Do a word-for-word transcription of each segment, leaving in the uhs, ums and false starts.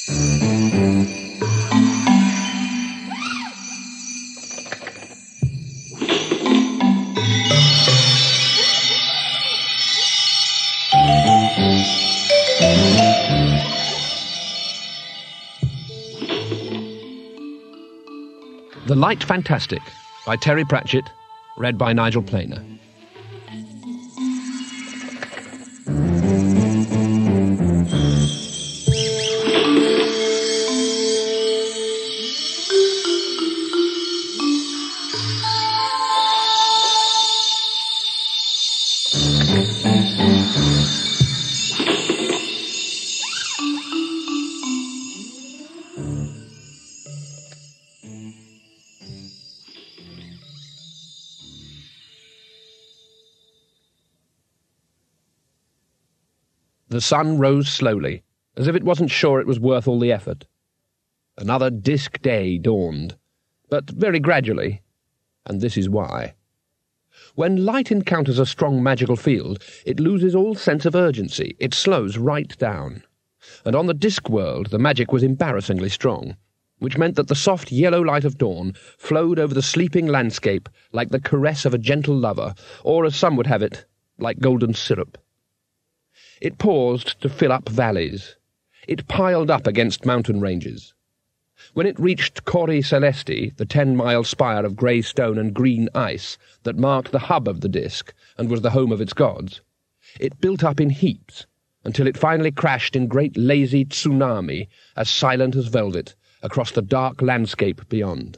The Light Fantastic by Terry Pratchett, read by Nigel Planer. The sun rose slowly, as if it wasn't sure it was worth all the effort. Another disk day dawned, but very gradually, and this is why. When light encounters a strong magical field, it loses all sense of urgency, it slows right down. And on the disk world the magic was embarrassingly strong, which meant that the soft yellow light of dawn flowed over the sleeping landscape like the caress of a gentle lover, or, as some would have it, like golden syrup. It paused to fill up valleys. It piled up against mountain ranges. When it reached Cori Celesti, the ten-mile spire of grey stone and green ice that marked the hub of the disk and was the home of its gods, it built up in heaps until it finally crashed in great lazy tsunami, as silent as velvet, across the dark landscape beyond.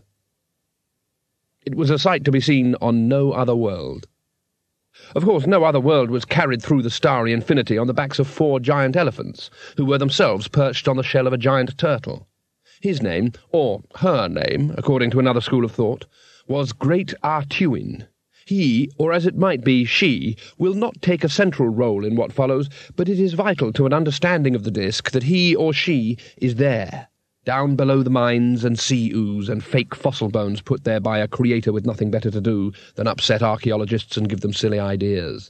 It was a sight to be seen on no other world. Of course, no other world was carried through the starry infinity on the backs of four giant elephants, who were themselves perched on the shell of a giant turtle. His name, or her name, according to another school of thought, was Great Artuin. He, or as it might be, she, will not take a central role in what follows, but it is vital to an understanding of the disk that he or she is there, down below the mines and sea ooze and fake fossil bones put there by a creator with nothing better to do than upset archaeologists and give them silly ideas.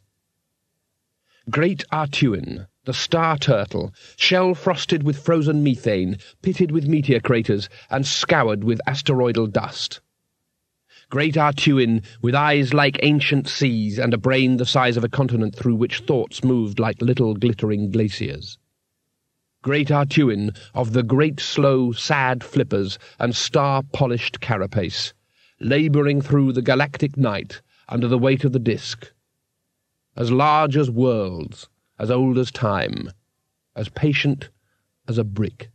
Great Artuin, the star turtle, shell-frosted with frozen methane, pitted with meteor craters, and scoured with asteroidal dust. Great Artuin, with eyes like ancient seas and a brain the size of a continent through which thoughts moved like little glittering glaciers. Great Artuin of the great slow sad flippers and star-polished carapace, labouring through the galactic night under the weight of the disk, as large as worlds, as old as time, as patient as a brick.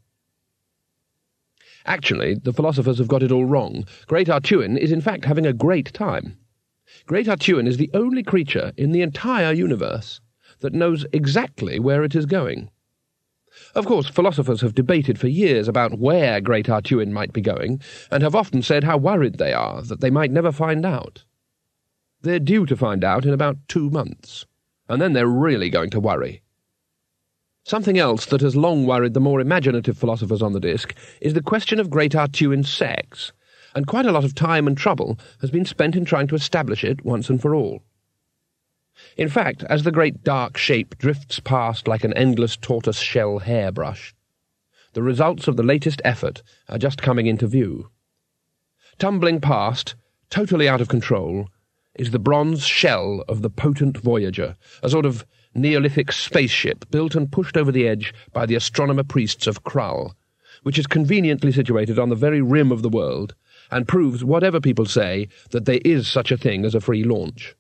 Actually, the philosophers have got it all wrong. Great Artuin is in fact having a great time. Great Artuin is the only creature in the entire universe that knows exactly where it is going. Of course, philosophers have debated for years about where Great Artuin might be going, and have often said how worried they are that they might never find out. They're due to find out in about two months, and then they're really going to worry. Something else that has long worried the more imaginative philosophers on the disk is the question of Great Artuin's sex, and quite a lot of time and trouble has been spent in trying to establish it once and for all. In fact, as the great dark shape drifts past like an endless tortoise-shell hairbrush, the results of the latest effort are just coming into view. Tumbling past, totally out of control, is the bronze shell of the potent Voyager, a sort of Neolithic spaceship built and pushed over the edge by the astronomer priests of Krull, which is conveniently situated on the very rim of the world, and proves, whatever people say, that there is such a thing as a free launch.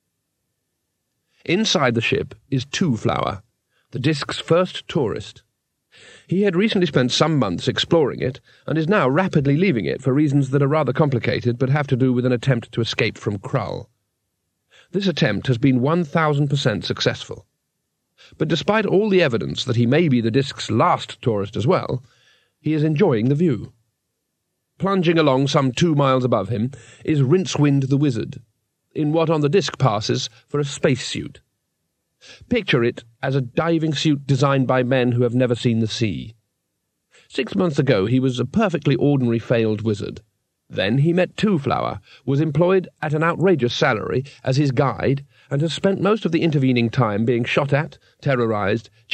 Inside the ship is Two-Flower, the disk's first tourist. He had recently spent some months exploring it, and is now rapidly leaving it for reasons that are rather complicated but have to do with an attempt to escape from Krull. This attempt has been one thousand percent successful. But despite all the evidence that he may be the disk's last tourist as well, he is enjoying the view. Plunging along some two miles above him is Rincewind the Wizard, in what on the disk passes for a spacesuit. Picture it as a diving suit designed by men who have never seen the sea. Six months ago he was a perfectly ordinary failed wizard. Then he met Two-Flower, was employed at an outrageous salary as his guide, and has spent most of the intervening time being shot at, terrorized,